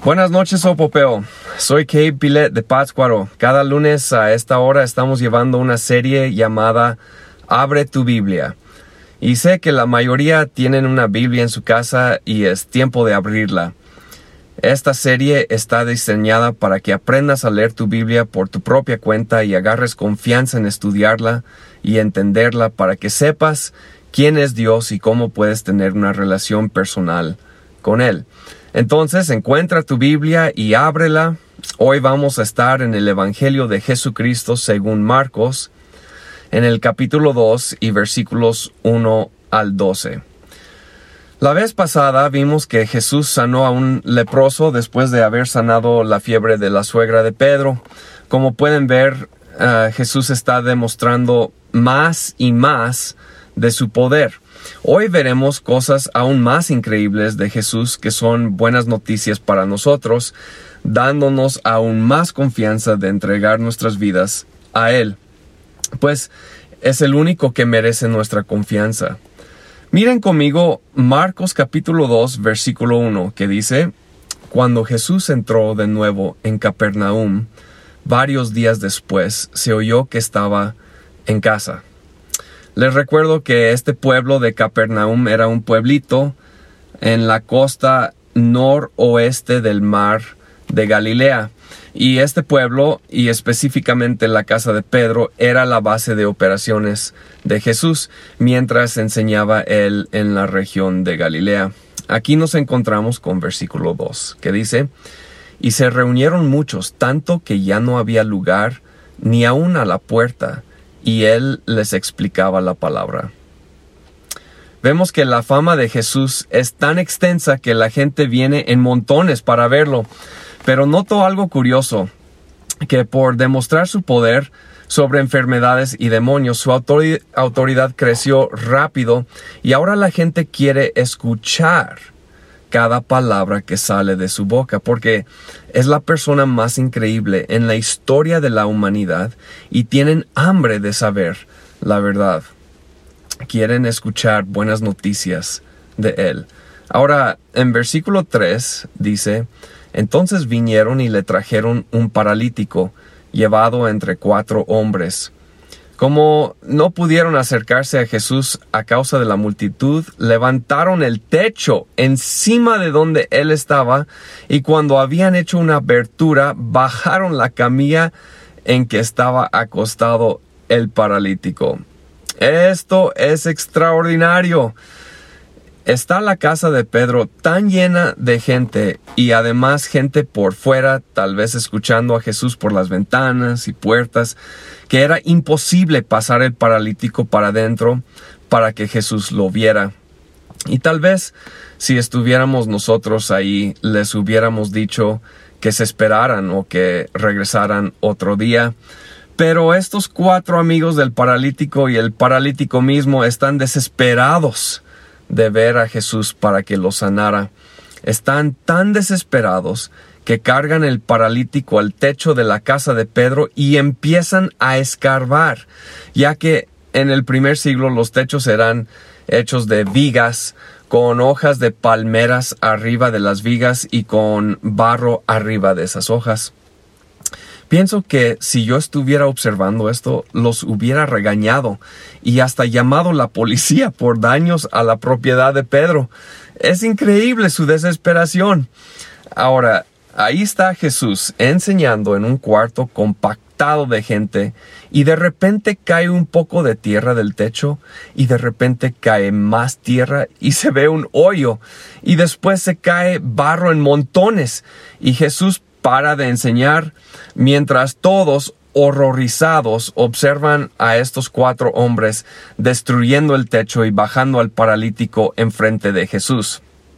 Buenas noches, Opopeo. Soy Cabe Pilet de Pátzcuaro. Cada lunes a esta hora estamos llevando una serie llamada Abre tu Biblia. Y sé que la mayoría tienen una Biblia en su casa y es tiempo de abrirla. Esta serie está diseñada para que aprendas a leer tu Biblia por tu propia cuenta y agarres confianza en estudiarla y entenderla para que sepas quién es Dios y cómo puedes tener una relación personal con Él. Entonces, encuentra tu Biblia y ábrela. Hoy vamos a estar en el Evangelio de Jesucristo según Marcos, en el capítulo 2 y versículos 1 al 12. La vez pasada vimos que Jesús sanó a un leproso después de haber sanado la fiebre de la suegra de Pedro. Como pueden ver, Jesús está demostrando más y más de su poder. Hoy veremos cosas aún más increíbles de Jesús que son buenas noticias para nosotros, dándonos aún más confianza de entregar nuestras vidas a Él, pues es el único que merece nuestra confianza. Miren conmigo Marcos capítulo 2, versículo 1, que dice: Cuando Jesús entró de nuevo en Capernaum, varios días después se oyó que estaba en casa. Les recuerdo que este pueblo de Capernaum era un pueblito en la costa noroeste del mar de Galilea. Y este pueblo, y específicamente la casa de Pedro, era la base de operaciones de Jesús, mientras enseñaba él en la región de Galilea. Aquí nos encontramos con versículo 2, que dice: Y se reunieron muchos, tanto que ya no había lugar ni aun a la puerta, y él les explicaba la palabra. Vemos que la fama de Jesús es tan extensa que la gente viene en montones para verlo. Pero noto algo curioso, que por demostrar su poder sobre enfermedades y demonios, su autoridad creció rápido y ahora la gente quiere escuchar cada palabra que sale de su boca, porque es la persona más increíble en la historia de la humanidad y tienen hambre de saber la verdad. Quieren escuchar buenas noticias de Él. Ahora, en versículo 3 dice: Entonces vinieron y le trajeron un paralítico, llevado entre 4 hombres. Como no pudieron acercarse a Jesús a causa de la multitud, levantaron el techo encima de donde él estaba, y cuando habían hecho una abertura, bajaron la camilla en que estaba acostado el paralítico. Esto es extraordinario. Está la casa de Pedro tan llena de gente y además gente por fuera, tal vez escuchando a Jesús por las ventanas y puertas, que era imposible pasar el paralítico para adentro para que Jesús lo viera. Y tal vez si estuviéramos nosotros ahí, les hubiéramos dicho que se esperaran o que regresaran otro día. Pero estos 4 amigos del paralítico y el paralítico mismo están desesperados de ver a Jesús para que lo sanara. Están tan desesperados que cargan el paralítico al techo de la casa de Pedro y empiezan a escarbar, ya que en el primer siglo los techos eran hechos de vigas, con hojas de palmeras arriba de las vigas y con barro arriba de esas hojas. Pienso que si yo estuviera observando esto, los hubiera regañado y hasta llamado la policía por daños a la propiedad de Pedro. Es increíble su desesperación. Ahora, ahí está Jesús enseñando en un cuarto compactado de gente y de repente cae un poco de tierra del techo y de repente cae más tierra y se ve un hoyo y después se cae barro en montones y Jesús para de enseñar, mientras todos, horrorizados, observan a estos 4 hombres destruyendo el techo y bajando al paralítico enfrente de Jesús.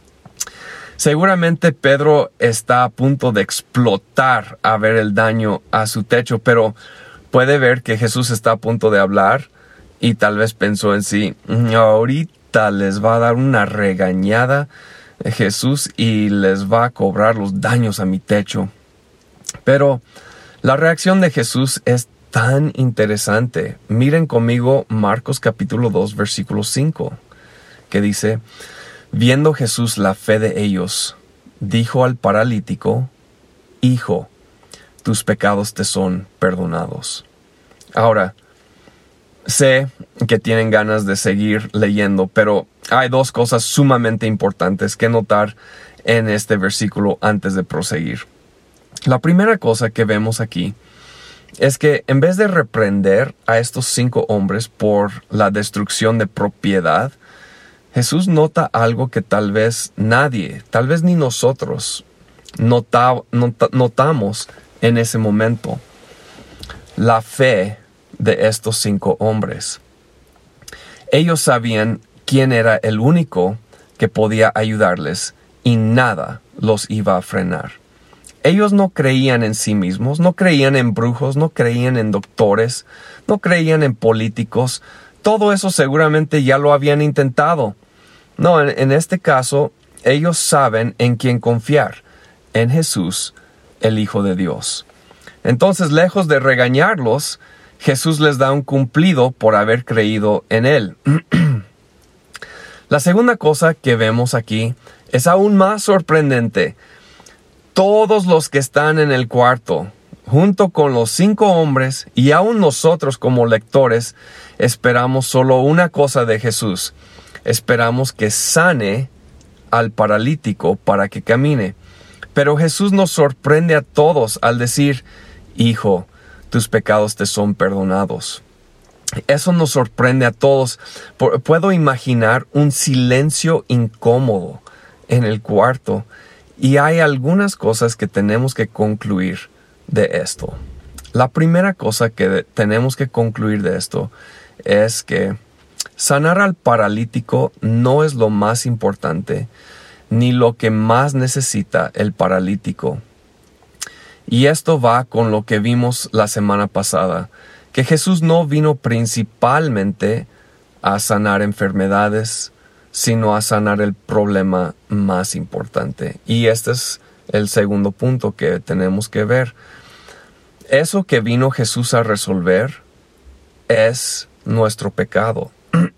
Seguramente Pedro está a punto de explotar a ver el daño a su techo, pero puede ver que Jesús está a punto de hablar y tal vez pensó en sí: ahorita les va a dar una regañada Jesús y les va a cobrar los daños a mi techo. Pero la reacción de Jesús es tan interesante. Miren conmigo Marcos capítulo 2, versículo 5, que dice: Viendo Jesús la fe de ellos, dijo al paralítico: Hijo, tus pecados te son perdonados. Ahora, sé que tienen ganas de seguir leyendo, pero hay dos cosas sumamente importantes que notar en este versículo antes de proseguir. La primera cosa que vemos aquí es que en vez de reprender a estos 5 hombres por la destrucción de propiedad, Jesús nota algo que tal vez nadie, tal vez ni nosotros, notamos en ese momento: la fe de estos 5 hombres. Ellos sabían quién era el único que podía ayudarles y nada los iba a frenar. Ellos no creían en sí mismos, no creían en brujos, no creían en doctores, no creían en políticos. Todo eso seguramente ya lo habían intentado. No, en este caso, ellos saben en quién confiar: en Jesús, el Hijo de Dios. Entonces, lejos de regañarlos, Jesús les da un cumplido por haber creído en Él. La segunda cosa que vemos aquí es aún más sorprendente. Todos los que están en el cuarto, junto con los 5 hombres y aún nosotros como lectores, esperamos solo una cosa de Jesús. Esperamos que sane al paralítico para que camine. Pero Jesús nos sorprende a todos al decir: Hijo, tus pecados te son perdonados. Eso nos sorprende a todos. Puedo imaginar un silencio incómodo en el cuarto. Y hay algunas cosas que tenemos que concluir de esto. La primera cosa que tenemos que concluir de esto es que sanar al paralítico no es lo más importante, ni lo que más necesita el paralítico. Y esto va con lo que vimos la semana pasada, que Jesús no vino principalmente a sanar enfermedades, sino a sanar el problema más importante. Y este es el segundo punto que tenemos que ver. Eso que vino Jesús a resolver es nuestro pecado.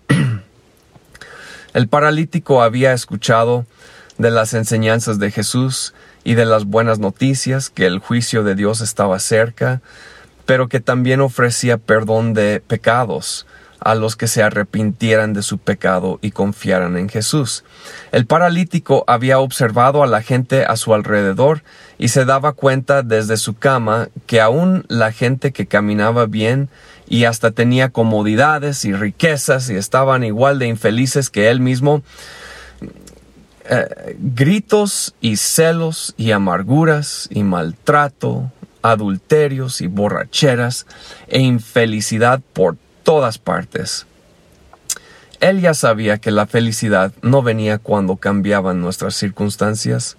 El paralítico había escuchado de las enseñanzas de Jesús y de las buenas noticias, que el juicio de Dios estaba cerca, pero que también ofrecía perdón de pecados a los que se arrepintieran de su pecado y confiaran en Jesús. El paralítico había observado a la gente a su alrededor y se daba cuenta desde su cama que aún la gente que caminaba bien y hasta tenía comodidades y riquezas y estaban igual de infelices que él mismo, gritos y celos y amarguras y maltrato, adulterios y borracheras e infelicidad por todas partes. Él ya sabía que la felicidad no venía cuando cambiaban nuestras circunstancias,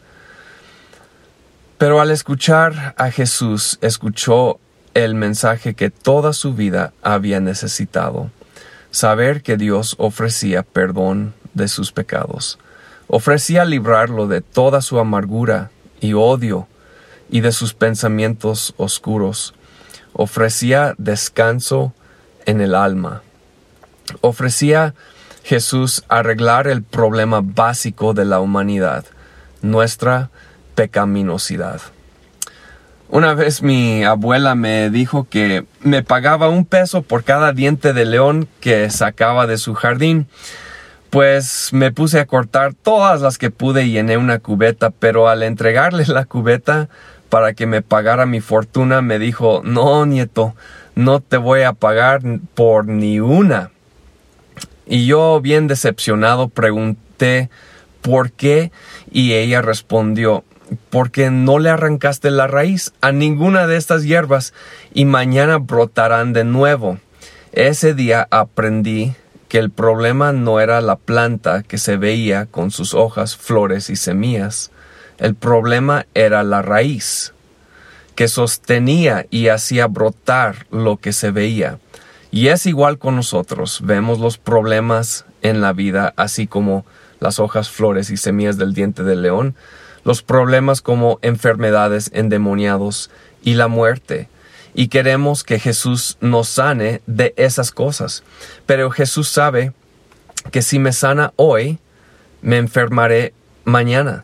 pero al escuchar a Jesús, escuchó el mensaje que toda su vida había necesitado: saber que Dios ofrecía perdón de sus pecados, ofrecía librarlo de toda su amargura y odio y de sus pensamientos oscuros, ofrecía descanso en el alma. Ofrecía Jesús arreglar el problema básico de la humanidad, nuestra pecaminosidad. Una vez mi abuela me dijo que me pagaba $1 por cada diente de león que sacaba de su jardín. Pues me puse a cortar todas las que pude y llené una cubeta, pero al entregarle la cubeta para que me pagara mi fortuna, me dijo: no, nieto, no te voy a pagar por ni una. Y yo, bien decepcionado, pregunté ¿por qué? Y ella respondió: porque no le arrancaste la raíz a ninguna de estas hierbas y mañana brotarán de nuevo. Ese día aprendí que el problema no era la planta que se veía con sus hojas, flores y semillas. El problema era la raíz, que sostenía y hacía brotar lo que se veía. Y es igual con nosotros. Vemos los problemas en la vida, así como las hojas, flores y semillas del diente del león. Los problemas como enfermedades, endemoniados y la muerte. Y queremos que Jesús nos sane de esas cosas. Pero Jesús sabe que si me sana hoy, me enfermaré mañana.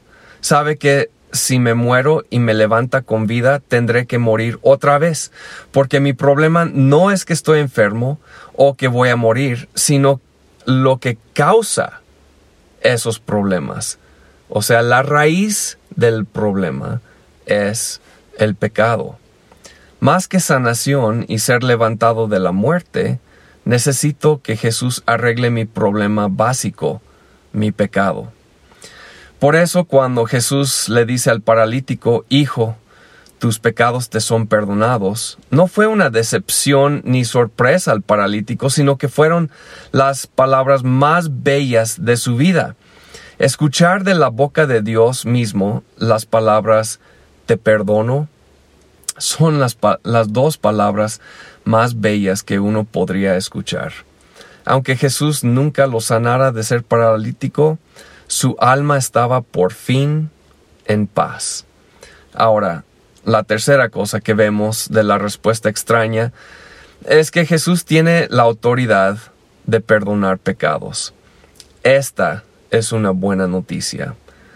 sabe que si me muero y me levanta con vida, tendré que morir otra vez, porque mi problema no es que estoy enfermo o que voy a morir, sino lo que causa esos problemas. O sea, la raíz del problema es el pecado. Más que sanación y ser levantado de la muerte, necesito que Jesús arregle mi problema básico, mi pecado. Por eso cuando Jesús le dice al paralítico, hijo, tus pecados te son perdonados, no fue una decepción ni sorpresa al paralítico, sino que fueron las palabras más bellas de su vida. Escuchar de la boca de Dios mismo las palabras te perdono son las dos palabras más bellas que uno podría escuchar. Aunque Jesús nunca lo sanara de ser paralítico, su alma estaba por fin en paz. Ahora, la tercera cosa que vemos de la respuesta extraña es que Jesús tiene la autoridad de perdonar pecados. Esta es una buena noticia.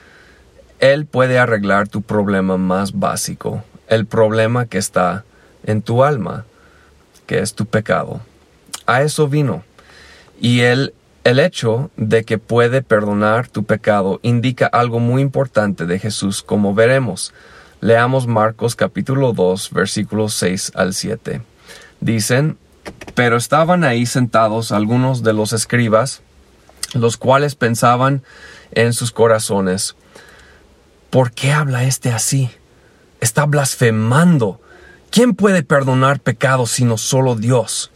Él puede arreglar tu problema más básico, el problema que está en tu alma, que es tu pecado. A eso vino. Y el hecho de que puede perdonar tu pecado indica algo muy importante de Jesús, como veremos. Leamos Marcos capítulo 2, versículos 6 al 7. Dicen, pero estaban ahí sentados algunos de los escribas, los cuales pensaban en sus corazones, ¿por qué habla este así? Está blasfemando. ¿Quién puede perdonar pecados sino solo Dios?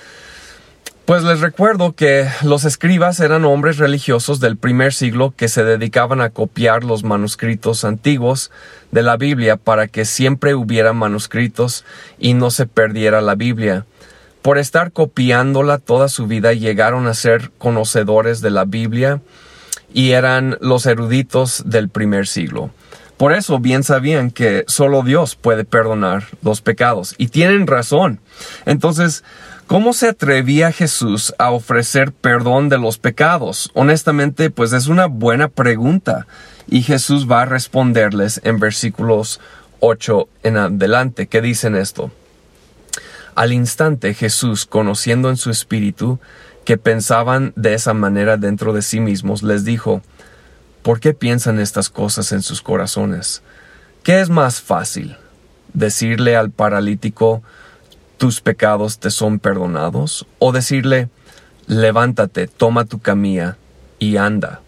Pues les recuerdo que los escribas eran hombres religiosos del primer siglo que se dedicaban a copiar los manuscritos antiguos de la Biblia para que siempre hubiera manuscritos y no se perdiera la Biblia. Por estar copiándola toda su vida llegaron a ser conocedores de la Biblia y eran los eruditos del primer siglo. Por eso bien sabían que solo Dios puede perdonar los pecados. Y tienen razón. Entonces, ¿cómo se atrevía Jesús a ofrecer perdón de los pecados? Honestamente, pues es una buena pregunta. Y Jesús va a responderles en versículos 8 en adelante, que dicen esto. Al instante Jesús, conociendo en su espíritu que pensaban de esa manera dentro de sí mismos, les dijo, ¿por qué piensan estas cosas en sus corazones? ¿Qué es más fácil? ¿Decirle al paralítico, tus pecados te son perdonados? ¿O decirle, levántate, toma tu camilla y anda?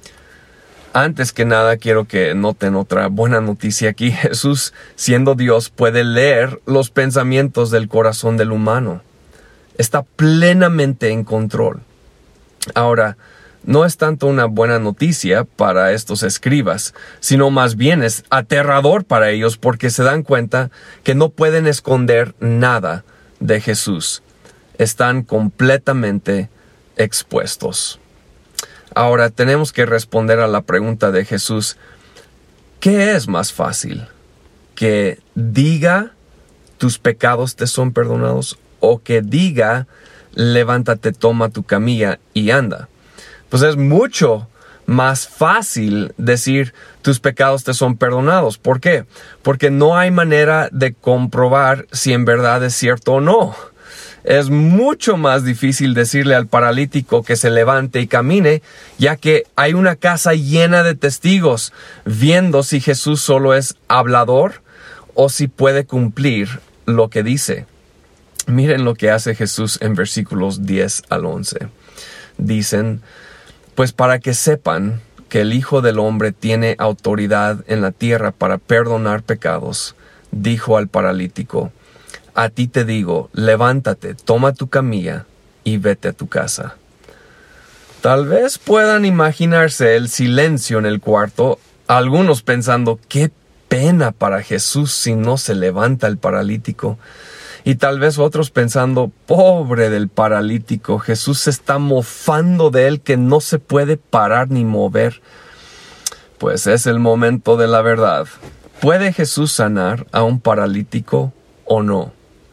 Antes que nada, quiero que noten otra buena noticia aquí. Jesús, siendo Dios, puede leer los pensamientos del corazón del humano. Está plenamente en control. Ahora, no es tanto una buena noticia para estos escribas, sino más bien es aterrador para ellos porque se dan cuenta que no pueden esconder nada de Jesús. Están completamente expuestos. Ahora tenemos que responder a la pregunta de Jesús, ¿qué es más fácil? ¿Que diga tus pecados te son perdonados o que diga levántate, toma tu camilla y anda? Pues es mucho más fácil decir tus pecados te son perdonados. ¿Por qué? Porque no hay manera de comprobar si en verdad es cierto o no. Es mucho más difícil decirle al paralítico que se levante y camine, ya que hay una casa llena de testigos viendo si Jesús solo es hablador o si puede cumplir lo que dice. Miren lo que hace Jesús en versículos 10 al 11. Dicen, pues para que sepan que el Hijo del Hombre tiene autoridad en la tierra para perdonar pecados, dijo al paralítico, a ti te digo, levántate, toma tu camilla y vete a tu casa. Tal vez puedan imaginarse el silencio en el cuarto, algunos pensando, qué pena para Jesús si no se levanta el paralítico. Y tal vez otros pensando, pobre del paralítico, Jesús se está mofando de él que no se puede parar ni mover. Pues es el momento de la verdad. ¿Puede Jesús sanar a un paralítico o no?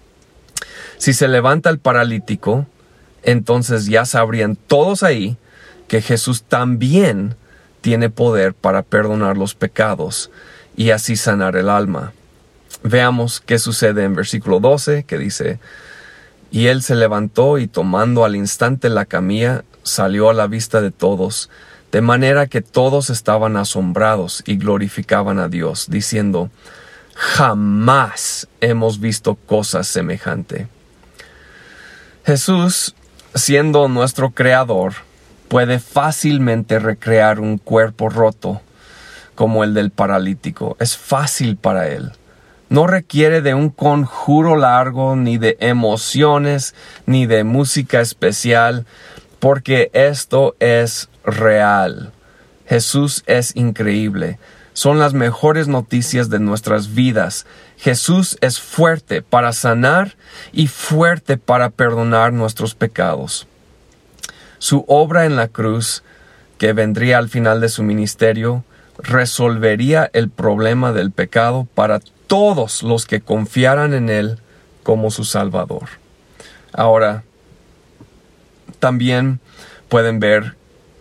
Si se levanta el paralítico, entonces ya sabrían todos ahí que Jesús también tiene poder para perdonar los pecados y así sanar el alma. Veamos qué sucede en versículo 12, que dice: y él se levantó y tomando al instante la camilla, salió a la vista de todos, de manera que todos estaban asombrados y glorificaban a Dios, diciendo: jamás hemos visto cosa semejante. Jesús, siendo nuestro creador, puede fácilmente recrear un cuerpo roto como el del paralítico. Es fácil para él. No requiere de un conjuro largo, ni de emociones, ni de música especial, porque esto es real. Jesús es increíble. Son las mejores noticias de nuestras vidas. Jesús es fuerte para sanar y fuerte para perdonar nuestros pecados. Su obra en la cruz, que vendría al final de su ministerio, resolvería el problema del pecado para todos los que confiaran en Él como su Salvador. Ahora, también pueden ver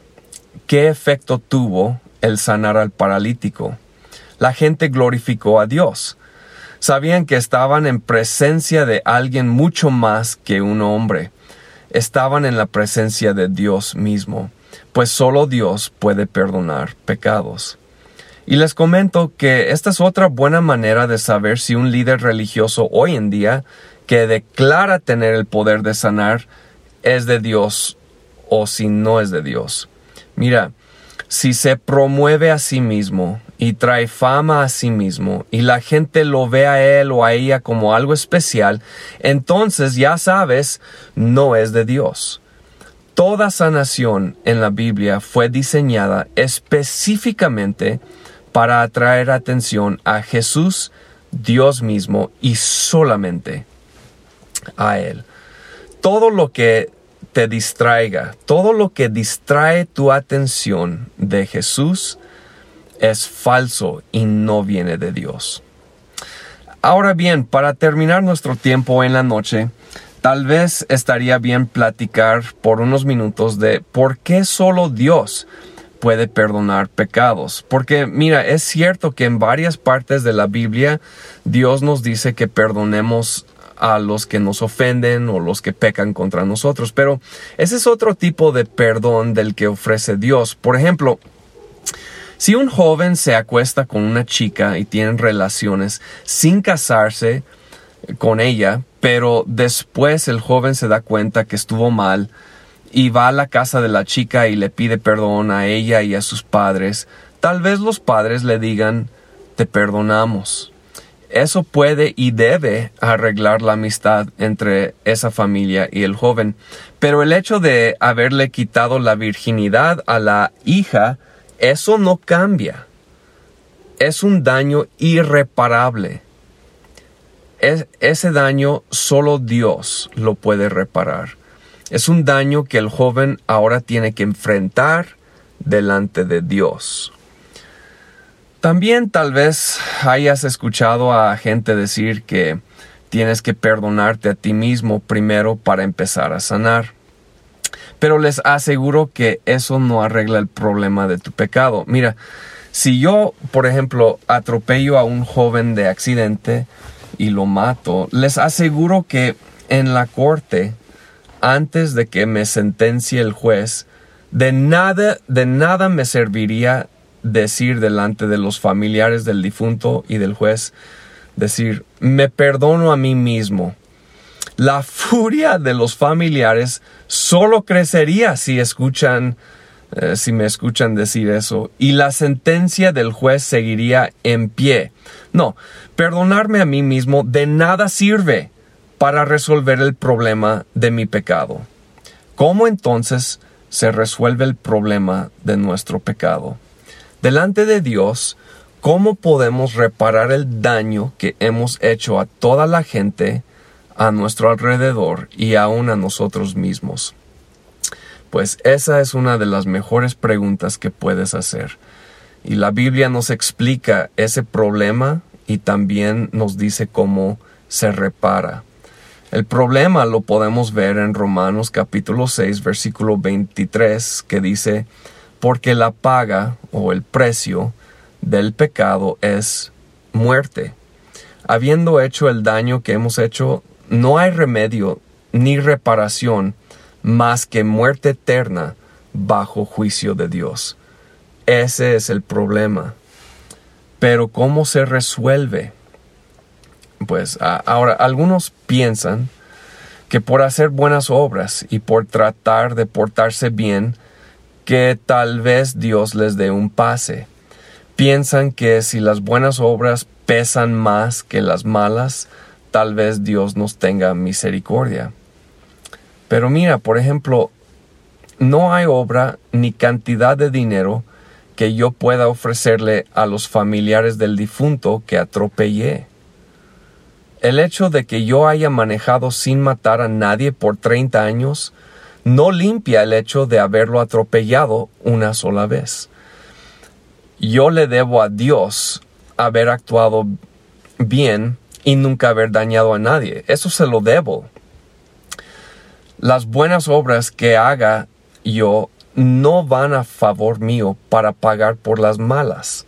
qué efecto tuvo el sanar al paralítico. La gente glorificó a Dios. Sabían que estaban en presencia de alguien mucho más que un hombre. Estaban en la presencia de Dios mismo, pues solo Dios puede perdonar pecados. Y les comento que esta es otra buena manera de saber si un líder religioso hoy en día que declara tener el poder de sanar es de Dios o si no es de Dios. Mira, si se promueve a sí mismo y trae fama a sí mismo y la gente lo ve a él o a ella como algo especial, entonces ya sabes, no es de Dios. Toda sanación en la Biblia fue diseñada específicamente para atraer atención a Jesús, Dios mismo, y solamente a Él. Todo lo que te distraiga, todo lo que distrae tu atención de Jesús es falso y no viene de Dios. Ahora bien, para terminar nuestro tiempo en la noche, tal vez estaría bien platicar por unos minutos de por qué solo Dios puede perdonar pecados. Porque mira, es cierto que en varias partes de la Biblia Dios nos dice que perdonemos a los que nos ofenden o los que pecan contra nosotros, pero ese es otro tipo de perdón del que ofrece Dios. Por ejemplo, si un joven se acuesta con una chica y tienen relaciones sin casarse con ella, pero después el joven se da cuenta que estuvo mal y va a la casa de la chica y le pide perdón a ella y a sus padres, tal vez los padres le digan: te perdonamos. Eso puede y debe arreglar la amistad entre esa familia y el joven. Pero el hecho de haberle quitado la virginidad a la hija, eso no cambia. Es un daño irreparable. Ese daño solo Dios lo puede reparar. Es un daño que el joven ahora tiene que enfrentar delante de Dios. También tal vez hayas escuchado a gente decir que tienes que perdonarte a ti mismo primero para empezar a sanar. Pero les aseguro que eso no arregla el problema de tu pecado. Mira, si yo, por ejemplo, atropello a un joven de accidente y lo mato, les aseguro que en la corte, antes de que me sentencie el juez, de nada me serviría decir delante de los familiares del difunto y del juez, decir: me perdono a mí mismo. La furia de los familiares solo crecería si me escuchan decir eso, y la sentencia del juez seguiría en pie. No, perdonarme a mí mismo de nada sirve para resolver el problema de mi pecado. ¿Cómo entonces se resuelve el problema de nuestro pecado? Delante de Dios, ¿cómo podemos reparar el daño que hemos hecho a toda la gente a nuestro alrededor y aún a nosotros mismos? Pues esa es una de las mejores preguntas que puedes hacer. Y la Biblia nos explica ese problema y también nos dice cómo se repara. El problema lo podemos ver en Romanos capítulo 6, versículo 23, que dice: porque la paga o el precio del pecado es muerte. Habiendo hecho el daño que hemos hecho, no hay remedio ni reparación más que muerte eterna bajo juicio de Dios. Ese es el problema. Pero ¿cómo se resuelve? Pues ahora, algunos piensan que por hacer buenas obras y por tratar de portarse bien, que tal vez Dios les dé un pase. Piensan que si las buenas obras pesan más que las malas, tal vez Dios nos tenga misericordia. Pero mira, por ejemplo, no hay obra ni cantidad de dinero que yo pueda ofrecerle a los familiares del difunto que atropellé. El hecho de que yo haya manejado sin matar a nadie por 30 años no limpia el hecho de haberlo atropellado una sola vez. Yo le debo a Dios haber actuado bien y nunca haber dañado a nadie. Eso se lo debo. Las buenas obras que haga yo no van a favor mío para pagar por las malas.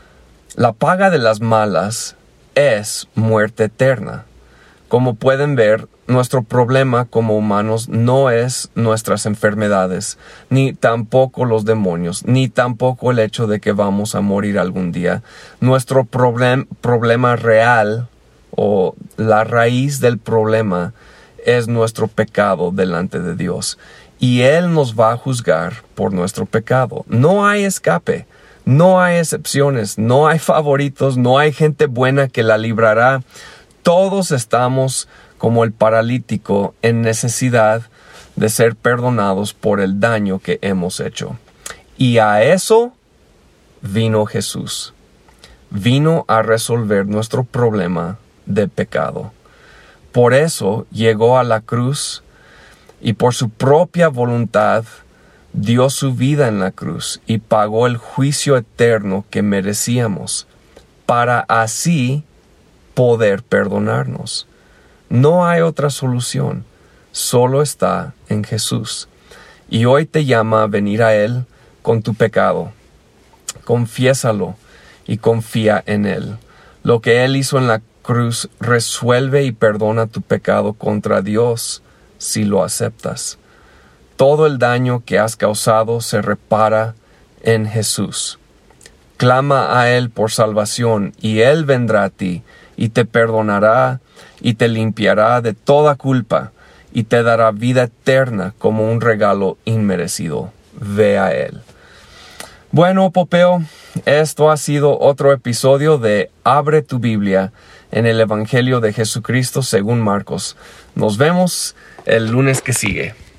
La paga de las malas es muerte eterna. Como pueden ver, nuestro problema como humanos no es nuestras enfermedades, ni tampoco los demonios, ni tampoco el hecho de que vamos a morir algún día. Nuestro problema real o la raíz del problema es nuestro pecado delante de Dios. Y Él nos va a juzgar por nuestro pecado. No hay escape, no hay excepciones, no hay favoritos, no hay gente buena que la librará. Todos estamos como el paralítico en necesidad de ser perdonados por el daño que hemos hecho. Y a eso vino Jesús. Vino a resolver nuestro problema de pecado. Por eso llegó a la cruz y por su propia voluntad dio su vida en la cruz y pagó el juicio eterno que merecíamos para así poder perdonarnos. No hay otra solución, solo está en Jesús. Y hoy te llama a venir a Él con tu pecado. Confiésalo y confía en Él. Lo que Él hizo en la cruz resuelve y perdona tu pecado contra Dios si lo aceptas. Todo el daño que has causado se repara en Jesús. Clama a Él por salvación y Él vendrá a ti y te perdonará y te limpiará de toda culpa y te dará vida eterna como un regalo inmerecido. Ve a Él. Bueno, Popeo, esto ha sido otro episodio de Abre tu Biblia en el Evangelio de Jesucristo según Marcos. Nos vemos el lunes que sigue.